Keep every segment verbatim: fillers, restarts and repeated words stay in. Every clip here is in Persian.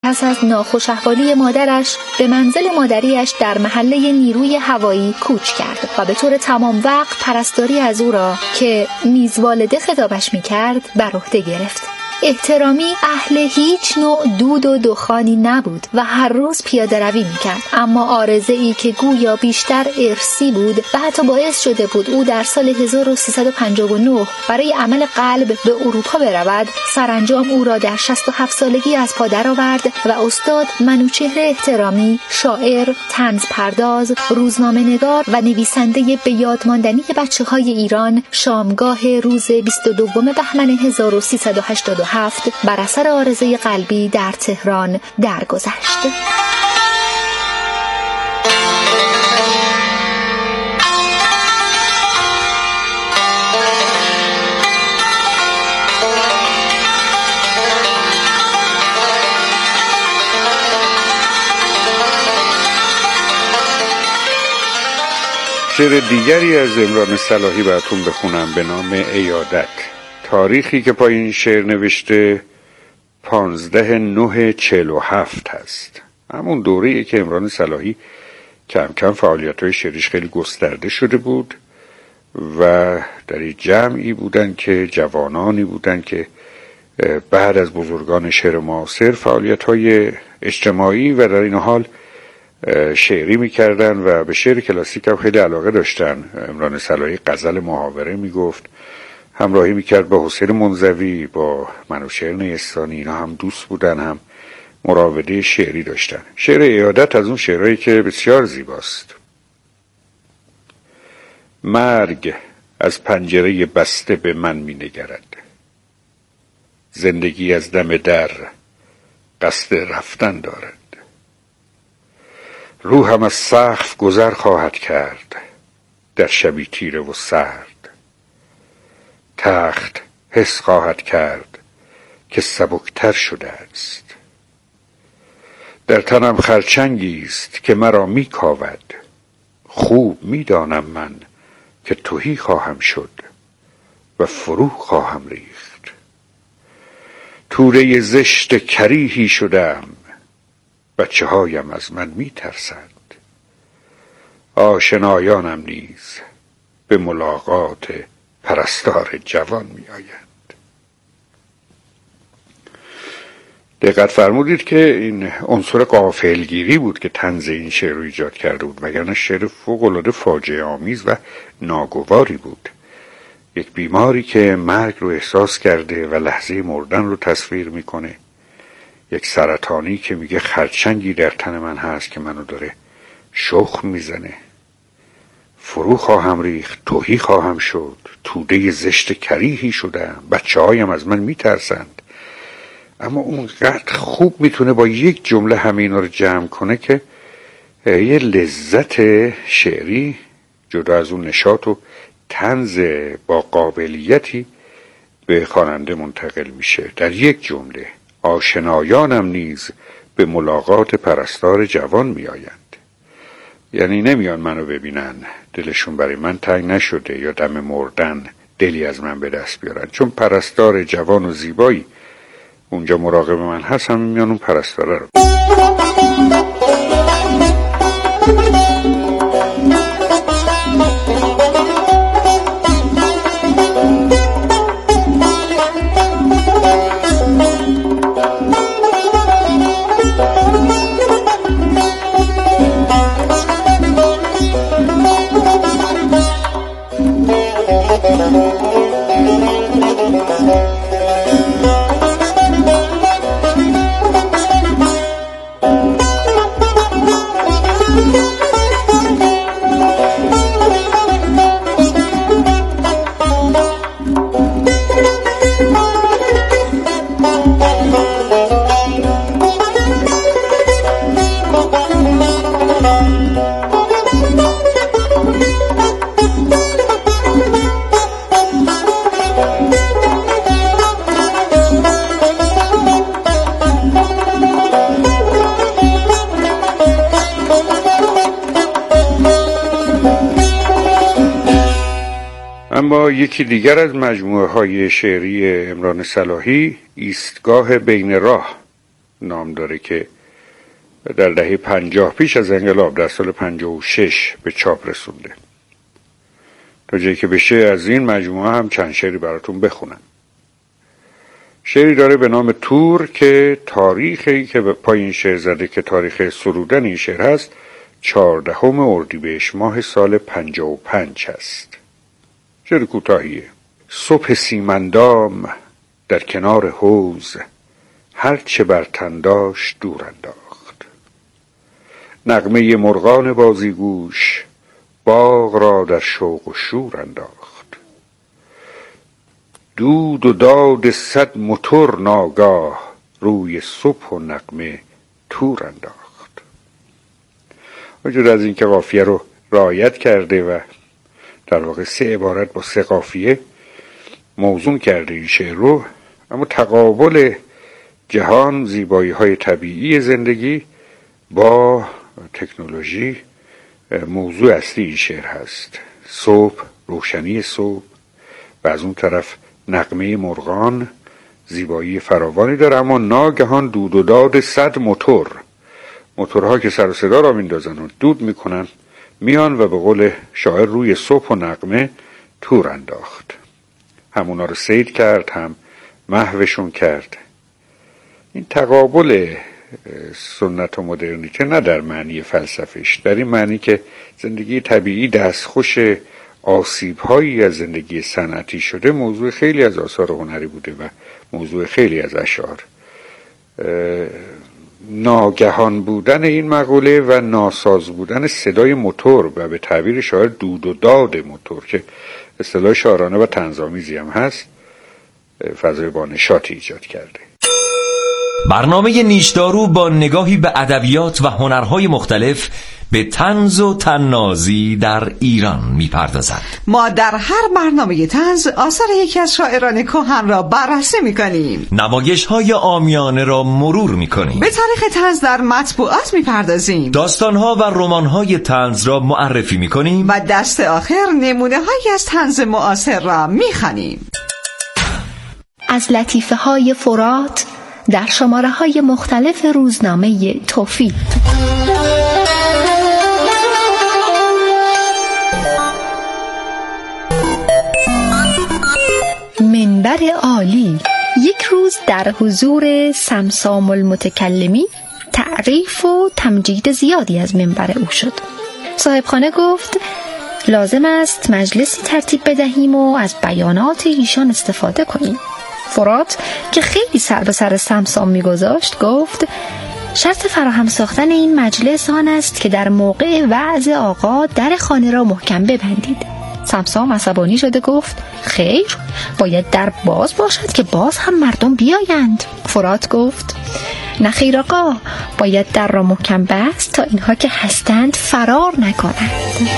پس از ناخوش احوالی مادرش به منزل مادریش در محله نیروی هوایی کوچ کرد و به طور تمام وقت پرستاری از او را که میزوالده خطابش می‌کرد بر عهده گرفت. احترامی اهل هیچ نوع دود و دخانی نبود و هر روز پیاده روی میکرد، اما عارضه‌ای که گویا بیشتر ارثی بود و حتی باعث شده بود او در سال هزار و سیصد و پنجاه و نه برای عمل قلب به اروپا برود، سرانجام او را در شصت و هفت سالگی از پا درآورد و استاد منوچهر احترامی، شاعر، طنز پرداز، روزنامه‌نگار و نویسنده به یاد ماندنی بچه‌های ایران، شامگاه روز بیست و دوم بهمن هزار و سیصد و هشتاد و هفت بر اثر عارضه قلبی در تهران درگذشت. شعر دیگری از عمران صلاحی براتون بخونم به نام عیادت. تاریخی که پای این شعر نوشته پانزده نه چهل و هفت هست. همون دوره‌ای که عمران صلاحی کم کم فعالیت‌های شعریش خیلی گسترده شده بود و در این جمعی بودن که جوانانی بودن که بعد از بزرگان شعر معاصر فعالیت‌های اجتماعی و در این حال شعری می‌کردن و به شعر کلاسیک هم خیلی علاقه داشتن. عمران صلاحی غزل محاوره می‌گفت، همراهی میکرد با حسین منزوی، با منوچهر نیستانی، اینا هم دوست بودن، هم مراوده شعری داشتن. شعر عیادت از اون شعرهایی که بسیار زیباست. مرگ از پنجره بسته به من می نگرد، زندگی از دم در قصد رفتن دارد. روحم از سقف گذر خواهد کرد در شبی تیره و سرد. تخت حس خواهد کرد که سبکتر شده است. در تنم خرچنگی است که مرا می کاود. خوب می دانم من که تهی خواهم شد و فرو خواهم ریخت. توره زشت کریهی شدم، بچه هایم از من می ترسند. آشنایانم نیز به ملاقات پرستار جوان می آیند. دقت فرمودید که این عنصر غافلگیری بود که طنز این شعر رو ایجاد کرده بود، وگرنه شعر فوق‌العاده فاجعه آمیز و ناگواری بود. یک بیماری که مرگ رو احساس کرده و لحظه مردن رو تصویر میکنه، یک سرطانی که میگه خرچنگی در تن من هست که منو داره شخم میزنه، فرو خواهم ریخت، تهی خواهم شد، توده زشت کریهی شدم، بچه هایم از من میترسند. اما اونقدر خوب میتونه با یک جمله همه اینا رو جمع کنه که یه لذت شعری جدا از اون نشاط و طنز با قابلیتی به خواننده منتقل میشه. در یک جمله: آشنایانم نیز به ملاقات پرستار جوان میآیند. یعنی نمیان منو ببینن، دلشون برای من تنگ نشده یا دم مردن دلی از من به دست بیارن، چون پرستار جوان و زیبایی اونجا مراقب من هست، هم میان اون پرستاره رو. اما یکی دیگر از مجموعه های شعری عمران صلاحی ایستگاه بین راه نام داره که در دهه پنجاه پیش از انقلاب در سال پنجاه و شش به چاپ رسونده. تا جایی که بشه از این مجموعه هم چند شعری براتون بخونم. شعری داره به نام تور که تاریخی که پای این شعر زده که تاریخ سرودن این شعر هست چهاردهم اردیبهشت ماه سال پنجاه و پنج هست. شعر کوتاهیه. صبح سیمندام در کنار حوض هر چه بر تن داشت دور انداخت. نغمه مرغان بازیگوش باغ را در شوق و شور انداخت. دود و داد صد موتور ناگاه روی صبح و نغمه تور انداخت. وجود از این که قافیه رو رعایت کرده و در واقع سه عبارت با سه قافیه موزون کرده این شعر رو، اما تقابل جهان، زیبایی های طبیعی زندگی با تکنولوژی موضوع اصلی این شعر هست. صبح، روشنی صبح و از اون طرف نغمه مرغان زیبایی فراوانی داره، اما ناگهان دود و داد صد موتور، موتورها که سر و صدا را میندازن و دود میکنن میان و به قول شاعر روی صبح و نغمه تور انداخت. همونا رو سید کرد، هم محوشون کرد. این تقابل سنت و مدرنیته نه در معنی فلسفیش، در این معنی که زندگی طبیعی دستخوش آسیب‌هایی از زندگی صنعتی شده، موضوع خیلی از آثار هنری بوده و موضوع خیلی از اشعار. ناگهان بودن این مقوله و ناساز بودن صدای موتور و به تعبیر شاعر دود و داد موتور که اصطلاح شاعرانه و طنزآمیزی هم هست، فضای با نشاطی ایجاد کرده. برنامه نیشدارو با نگاهی به ادبیات و هنرهای مختلف به طنز و طنازی در ایران میپردازد. ما در هر برنامه طنز آثار یکی از شاعران کهن را بررسی میکنیم، نمایش‌های عامیانه را مرور میکنیم، به تاریخ طنز در مطبوعات میپردازیم، داستان‌ها و رمان‌های طنز را معرفی میکنیم و دست آخر نمونه‌هایی از طنز معاصر را میخوانیم. از لطیفه های فرات در شماره های مختلف روزنامه توفیق. منبر عالی. یک روز در حضور سمسام المتکلمی تعریف و تمجید زیادی از منبر او شد. صاحبخانه گفت لازم است مجلسی ترتیب بدهیم و از بیانات ایشان استفاده کنیم. فرات که خیلی سر به سر سمسام میگذاشت گفت شرط فراهم ساختن این مجلس آن است که در موقع وعظ آقا در خانه را محکم ببندید. سمسام عصبانی شده گفت خیر، باید در باز باشد که باز هم مردم بیایند. فرات گفت نه خیر آقا، باید در را محکم بست تا اینها که هستند فرار نکنند.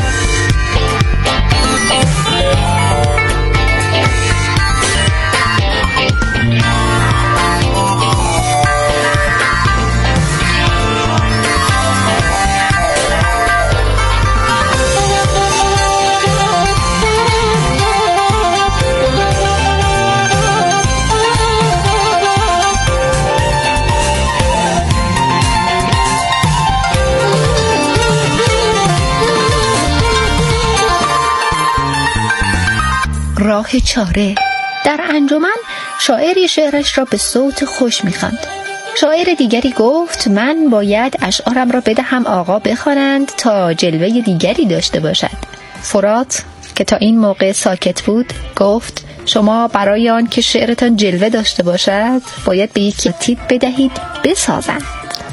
راه چاره. در انجمن شاعری شعرش را به صوت خوش می‌خواند. شاعر دیگری گفت من باید اشعارم را بدهم آقا بخوانند تا جلوه دیگری داشته باشد. فرات که تا این موقع ساکت بود گفت شما برای آن که شعرتان جلوه داشته باشد باید به یکی تیپ بدهید بسازند.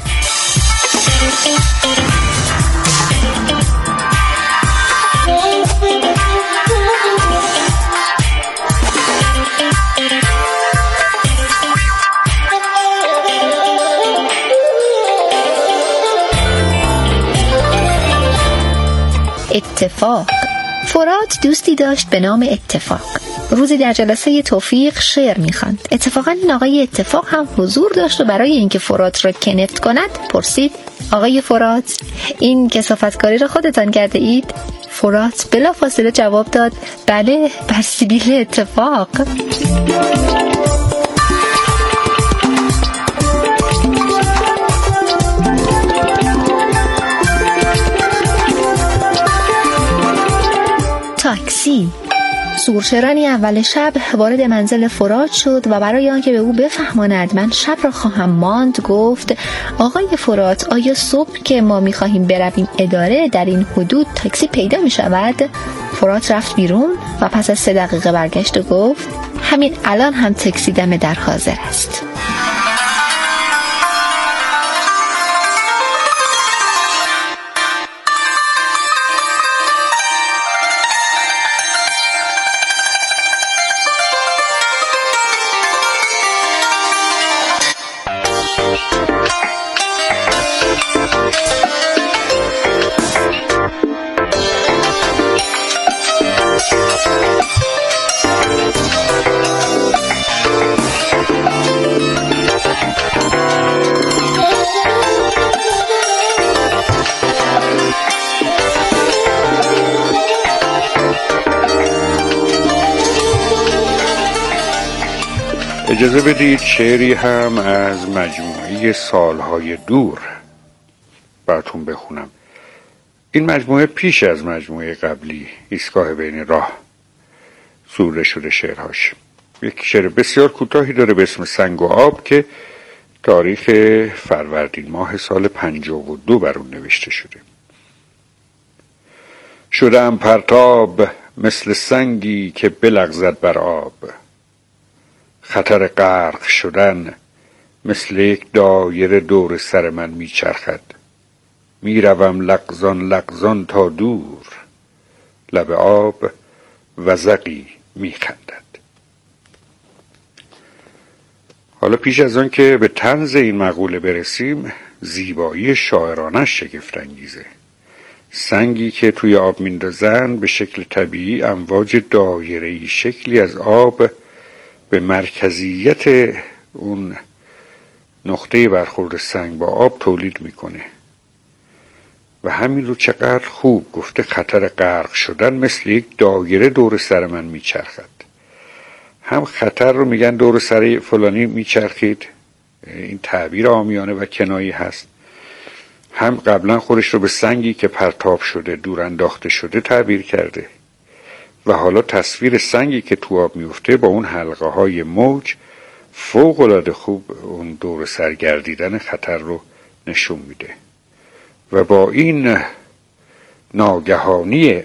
اتفاق. فرات دوستی داشت به نام اتفاق. روزی در جلسه توفیق شعر می‌خواند. اتفاقا این آقای اتفاق هم حضور داشت و برای اینکه فرات را کنفت کند پرسید آقای فرات این کثافتکاری را خودتان کرده اید؟ فرات بلافاصله جواب داد بله، بر سبیل اتفاق. چی؟ سورچرانی اول شب وارد منزل فرات شد و برای آنکه به او بفهماند من شب را خواهم ماند گفت آقای فرات، آیا صبح که ما می‌خواهیم برویم اداره در این حدود تاکسی پیدا می‌شود؟ فرات رفت بیرون و پس از سه دقیقه برگشت و گفت همین الان هم تاکسی دم در حاضر است. اجازه بدید شعری هم از مجموعه سالهای دور براتون بخونم. این مجموعه پیش از مجموعه قبلی ایستگاه بین راه سروده شده شعرهاش. یک شعر بسیار کوتاهی داره به اسم سنگ و آب که تاریخ فروردین ماه سال پنجاه و دو بر اون نوشته شده. شدم پرتاب مثل سنگی که بلغزد بر آب، خطر غرق شدن مثل یک دایره دور سر من میچرخد، میروم لغزان لغزان تا دور، لب آب وزغی میخندد. حالا پیش از آن که به طنز این مقوله برسیم، زیبایی شاعرانش شگفت انگیزه. سنگی که توی آب میندازن به شکل طبیعی امواج دایره‌ای شکلی از آب به مرکزیت اون نقطه برخورد سنگ با آب تولید میکنه و همین رو چقدر خوب گفته، خطر غرق شدن مثل یک دایره دور سر من میچرخد. هم خطر رو میگن دور سر فلانی میچرخید، این تعبیر عامیانه و کنایی هست، هم قبلا خودش رو به سنگی که پرتاب شده دور انداخته شده تعبیر کرده و حالا تصویر سنگی که تو آب میفته با اون حلقه های موج فوق العاده خوب اون دور سرگردیدن خطر رو نشون میده. و با این ناگهانی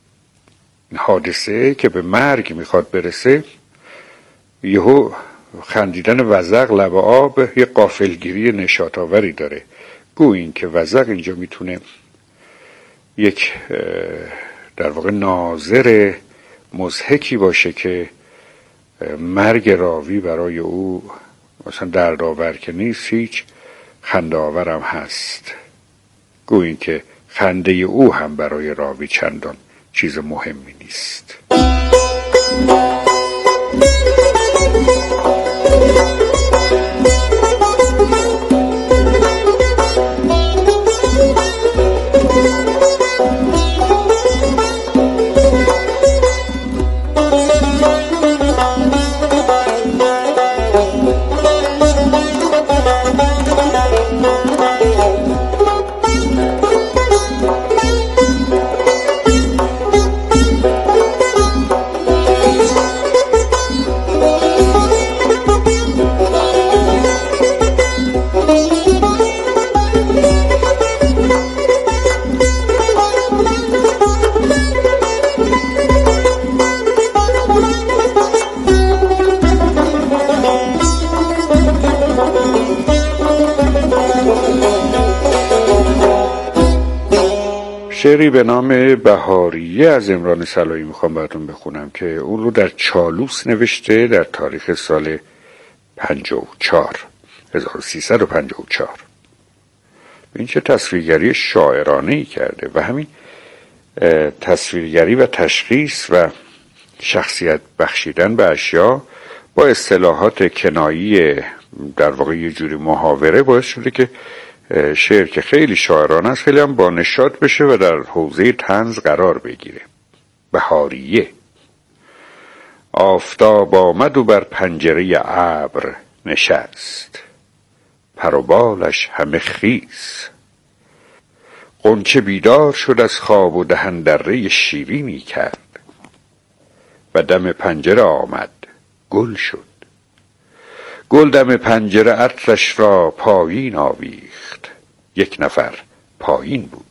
حادثه که به مرگ میخواد برسه، یهو خندیدن وزغ لب آب یه غافلگیری نشاط‌آوری داره. گویین که وزغ اینجا میتونه یک در واقع ناظر مضحکی باشه که مرگ راوی برای او مثلا دردآور که نیست، هیچ خنده‌آورم هست. گویین که خنده او هم برای راوی چندان چیز مهمی نیست. شعری به نام بهاریه از عمران صلاحی میخوام براتون بخونم که اون رو در چالوس نوشته در تاریخ سال پنجاه و چهار هزار و سیصد و پنجاه و چهار. این چه تصویرگری شاعرانه‌ای کرده و همین تصویرگری و تشخیص و شخصیت بخشیدن به اشیا با اصطلاحات کنایی در واقع یه جوری محاوره باعث شده که شعر که خیلی شاعرانه است خیلی هم با نشاط بشه و در حوزه طنز قرار بگیره. بهاریه. آفتاب آمد و بر پنجره ابر نشست، پر و بالش همه خیس، غنچه بیدار شد از خواب و دهن دره شیرینی کرد، و دم پنجره آمد گل شد. گل دم پنجره عطرش را پایین آویخت، یک نفر پایین بود.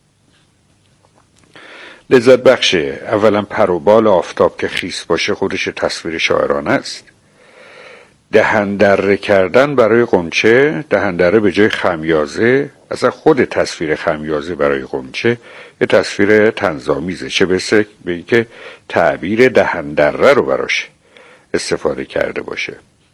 لذت بخشه. اولا پر و بال آفتاب که خیس باشه خودش تصویر شاعرانه است. دهندره کردن برای غنچه، دهندره به جای خمیازه، اصلا خود تصویر خمیازه برای غنچه یه تصویر طنزآمیزه، چه برسه به اینکه تعبیر دهندره رو براش استفاده کرده باشه.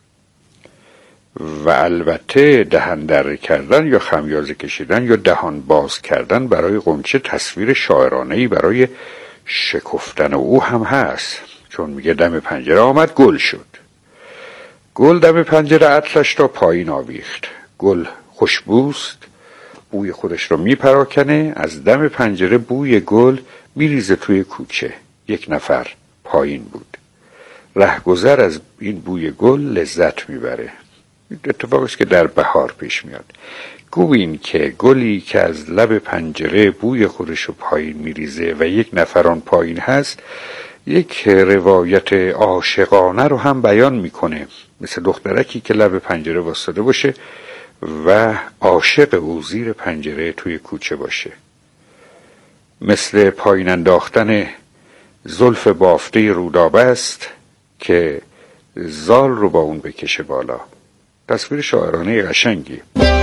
و البته دهندره کردن یا خمیازه کشیدن یا دهان باز کردن برای غنچه تصویر شاعرانه‌ای برای شکفتن او هم هست، چون میگه دم پنجره آمد گل شد. گل دم پنجره عطرش را پایین آویخت. گل خوشبوست، بوی خودش را میپراکنه، از دم پنجره بوی گل میریزه توی کوچه. یک نفر پایین بود. رهگذر از این بوی گل لذت میبره. اتفاقی است که در بهار پیش میاد. گویین که گلی که از لب پنجره بوی خودش رو پایین میریزه و یک نفران پایین هست، یک روایت عاشقانه رو هم بیان میکنه، مثل دخترکی که لب پنجره واسطه باشه و عاشق او زیر پنجره توی کوچه باشه. مثل پایین انداختن زلف بافته رودابه است که زال رو با اون بکشه بالا. تصویر شاعرانه قشنگی.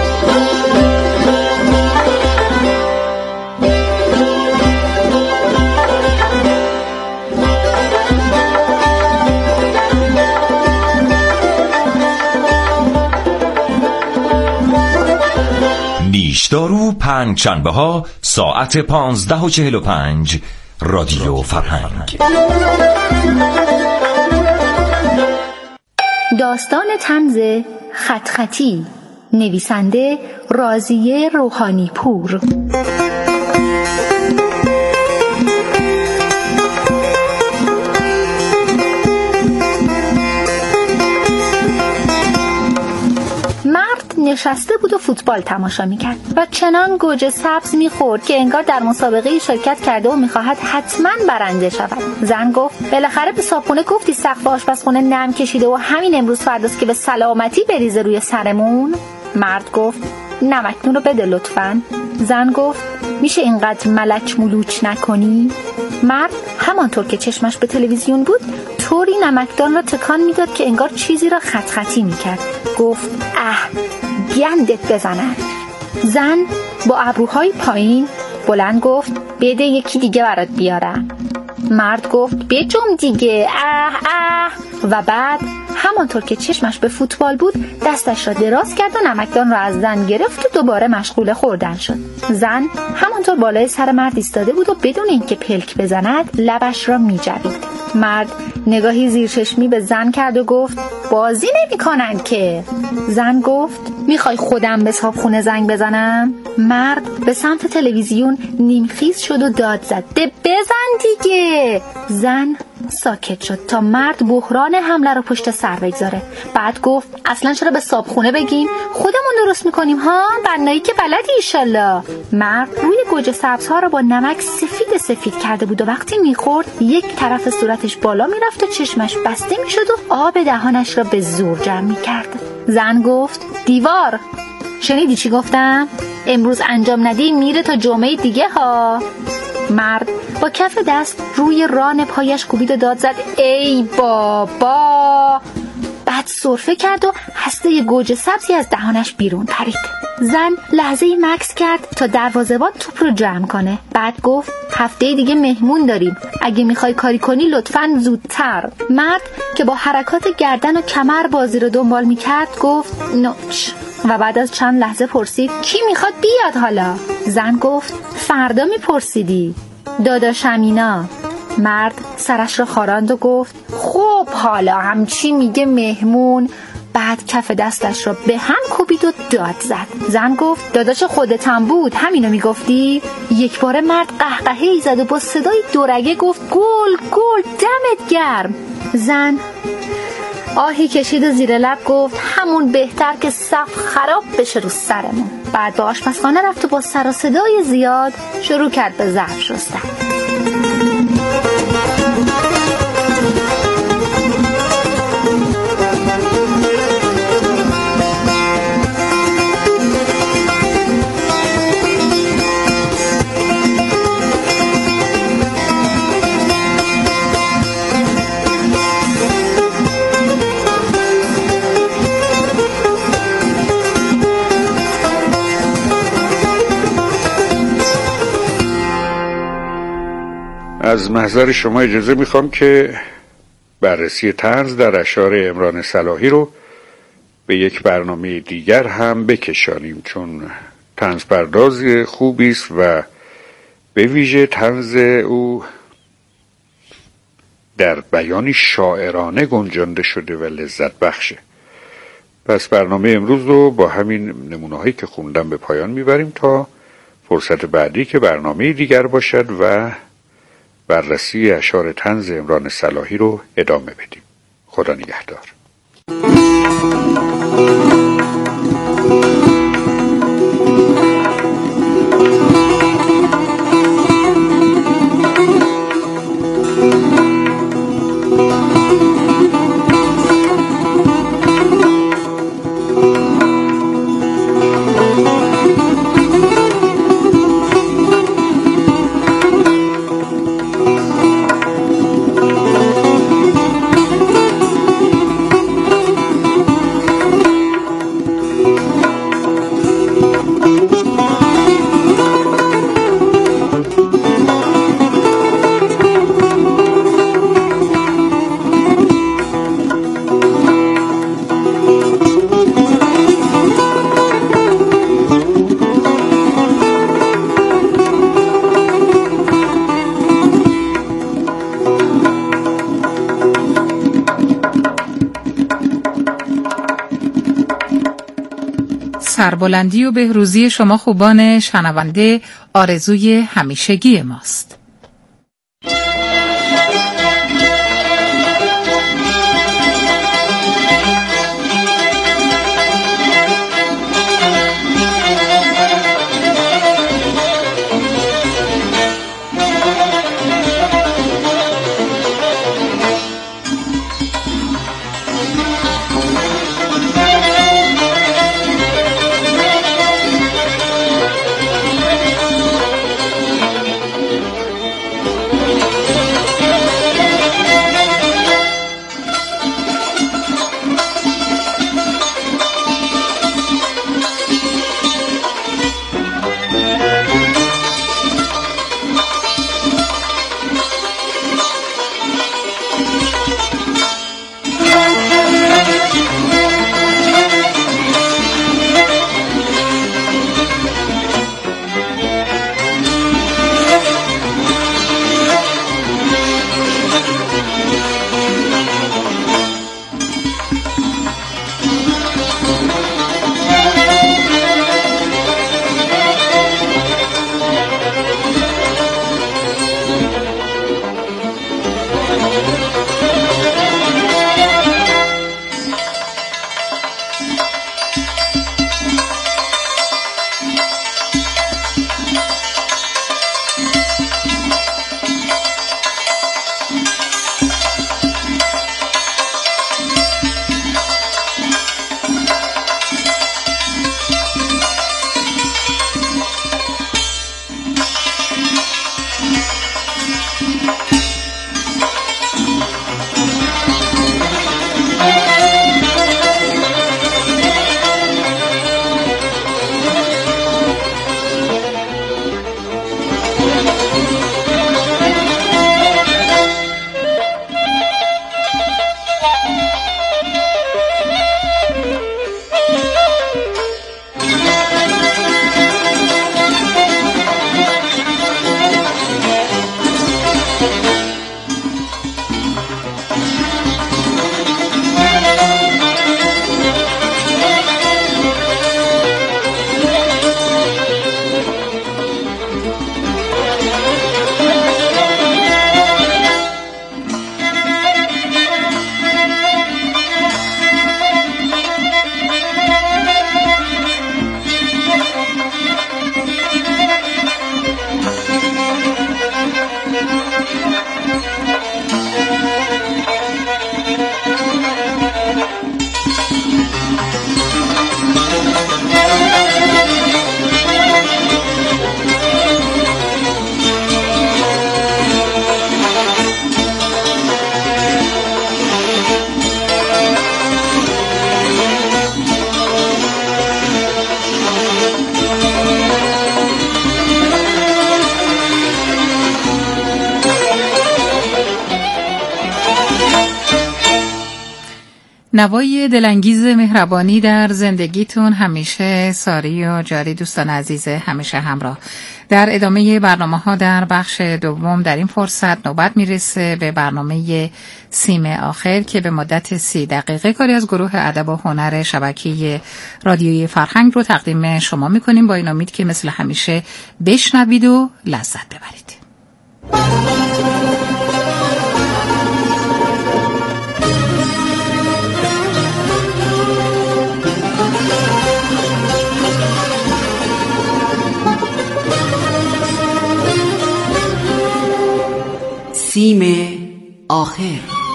نیشدارو پنج شنبه ها ساعت پانزده و چهل و پنج رادیو فرهنگ. داستان طنز خط خطی، نویسنده راضیه روحانی پور. نشسته بود و فوتبال تماشا میکرد و چنان گوجه سبز میخورد که انگار در مسابقه شرکت کرده و میخواهد حتما برنده شود. زن گفت بالاخره به صابخونه گفتی سقف آشپزخونه نم کشیده و همین امروز فرداست که به سلامتی بریزه روی سرمون؟ مرد گفت نمکنون رو بده لطفاً. زن گفت میشه اینقدر ملچ ملوچ نکنی؟ مرد همانطور که چشمش به تلویزیون بود طوری نمکدان را تکان میداد که انگار چیزی را خط خطی میکرد. گفت اه گندت بزنن. زن با ابروهای پایین بلند گفت بده یکی دیگه برات بیارم. مرد گفت بجم دیگه اه اه. و بعد همانطور که چشمش به فوتبال بود دستش را دراز کرد و نمکدان را از زن گرفت و دوباره مشغول خوردن شد. زن همانطور بالای سر مرد ایستاده بود و بدون اینکه پلک بزند لبش را می جوید. مرد نگاهی زیرچشمی به زن کرد و گفت بازی نمی کنن که. زن گفت میخوای خودم به صابخونه زنگ بزنم؟ مرد به سمت تلویزیون نیمخیز شد و داد زد ده بزن دیگه. زن ساکت شد تا مرد بحران حمله رو پشت سر بگذاره. بعد گفت اصلا چرا به صابخونه بگیم، خودمون درست میکنیم ها، بنایی که بلدی ایشالله. مرد روی گوجه سبزها رو با نمک سفید سفید کرده بود و وقتی میخورد یک طرف صورتش بالا میرفت و چشمش بسته میشد و آب دهانش را به زور جمع میکرد. زن گفت دیوار شنیدی چی گفتم؟ امروز انجام ندی میره تا جمعه دیگه ها. مرد با کف دست روی ران پایش کوبید و داد زد ای بابا. بعد سرفه کرد و هسته گوجه سبزی از دهانش بیرون پرید. زن لحظه مکث کرد تا دروازه‌بان توپ رو جمع کنه. بعد گفت هفته دیگه مهمون داریم، اگه میخوای کاری کنی لطفاً زودتر. مرد که با حرکات گردن و کمر بازی رو دنبال میکرد گفت نوچ و بعد از چند لحظه پرسید کی میخواد بیاد حالا؟ زن گفت فردا میپرسیدی. داداش امینا. مرد سرش را خاراند و گفت خب حالا هم چی میگه مهمون؟ بعد کف دستش را به هم کوبید و داد زد. زن گفت داداش خودتم بود همینو میگفتی؟ یک بار مرد قهقهی زد و با صدای دورگه گفت گل گل دمت گرم. زن آهی کشید و زیر لب گفت همون بهتر که صف خراب بشه رو سرمون. بعد به آشپزخانه رفت و با سر و صدای زیاد شروع کرد به ظرف شستن. از محضر شما اجازه میخوام که بررسی طنز در اشعار عمران صلاحی رو به یک برنامه دیگر هم بکشانیم، چون طنز پرداز خوبی است و به ویژه طنز او در بیانی شاعرانه گنجانده شده و لذت بخشه. پس برنامه امروز رو با همین نمونه هایی که خوندم به پایان میبریم تا فرصت بعدی که برنامه دیگر باشد و بررسی اشعار طنز عمران صلاحی رو ادامه بدیم. خدا نگهدار. سربلندی و بهروزی شما خوبان شنونده آرزوی همیشگی ماست. نوای دلانگیز مهربانی در زندگیتون همیشه ساری و جاری. دوستان عزیز همیشه همراه. در ادامه برنامه ها در بخش دوم در این فرصت نوبت میرسه به برنامه سیم آخر که به مدت سی دقیقه کاری از گروه ادب و هنر شبکه رادیویی فرهنگ رو تقدیم شما میکنیم، با این امید که مثل همیشه بشنوید و لذت ببرید. سیم آخر.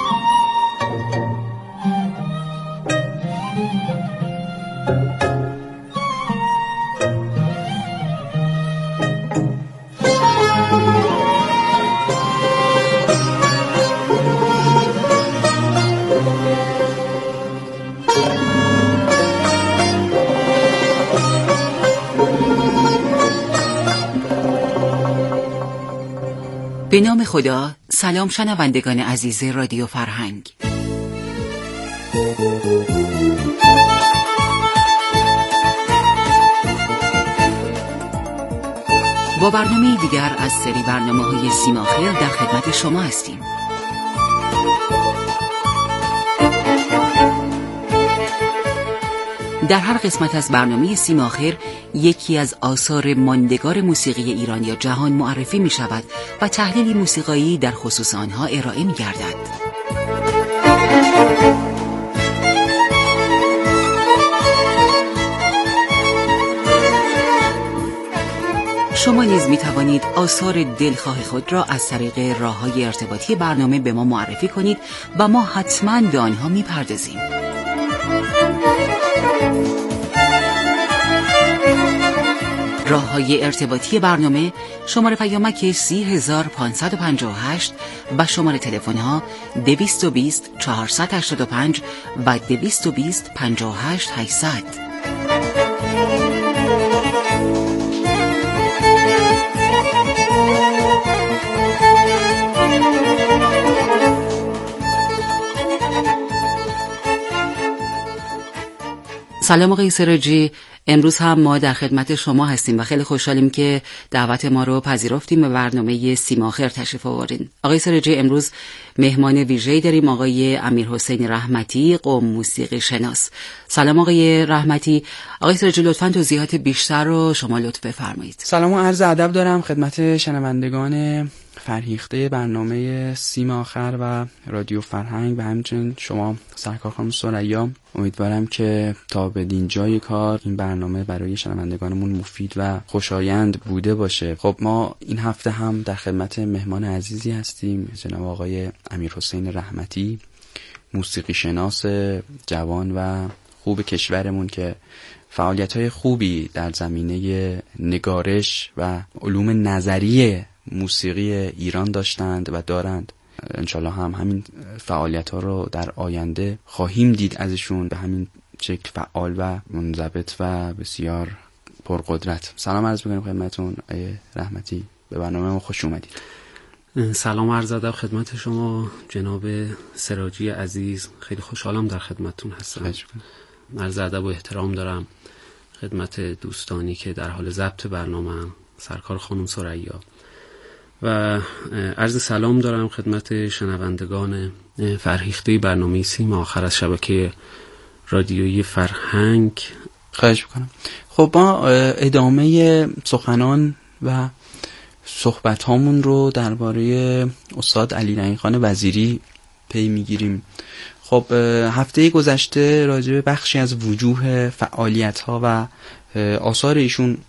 به نام خدا. سلام شنوندگان عزیز رادیو فرهنگ. با برنامه دیگر از سری برنامه‌های سیم آخر در خدمت شما هستیم. در هر قسمت از برنامه سیم آخر یکی از آثار ماندگار موسیقی ایران یا جهان معرفی می شود و تحلیلی موسیقایی در خصوص آنها ارائه می گردد. شما نیز می توانید آثار دلخواه خود را از طریق راه‌های ارتباطی برنامه به ما معرفی کنید و ما حتماً به آنها می پردازیم. راه‌های ارتباطی برنامه: شماره پیامک سی هزار پانصد و پنجاه و هشت و شماره تلفن‌ها دویست و بیست چهارصد و هشتاد و پنج و دویست و بیست پنجاه و هشت هشتصد. سلام آقای سراجی، امروز هم ما در خدمت شما هستیم و خیلی خوشحالیم که دعوت ما رو پذیرفتیم و برنامه سیم آخر تشریف آوردین. آقای سراجی، امروز مهمان ویژه‌ای داریم، آقای امیرحسین رحمتی، قم موسیقی شناس. سلام آقای رحمتی. آقای سراجی، لطفاً توضیحات بیشتر رو شما لطف بفرمایید. سلام و عرض ادب دارم خدمت شنوندگان فرهیخته برنامه سیم آخر و رادیو فرهنگ و همچنین شما سرکار خانم ثریا. امیدوارم که تا به دینجای کار این برنامه برای شنوندگانمون مفید و خوشایند بوده باشه. خب ما این هفته هم در خدمت مهمان عزیزی هستیم، جناب آقای امیرحسین رحمتی، موسیقی شناس جوان و خوب کشورمون که فعالیت‌های خوبی در زمینه نگارش و علوم نظری موسیقی ایران داشتند و دارند. انشالله هم همین فعالیت ها رو در آینده خواهیم دید ازشون به همین شکل فعال و منضبط و بسیار پرقدرت. سلام عرض می‌کنم خدمتتون آقای رحمتی، به برنامه ما خوش اومدید. سلام عرض ادب خدمت شما جناب سراجی عزیز، خیلی خوشحالم در خدمتتون هستم. عرض ادب و احترام دارم خدمت دوستانی که در حال ضبط برنامه هم، سرکار خانم ثریا، و عرض سلام دارم خدمت شنوندگان فرهیخته برنامه سیم آخر از شبکه رادیویی فرهنگ. خواهش میکنم. خب ما ادامه سخنان و صحبت هامون رو درباره استاد علی نعیم خان وزیری پی میگیریم. خب هفته گذشته راجع به بخشی از وجوه فعالیت ها و آثار ایشون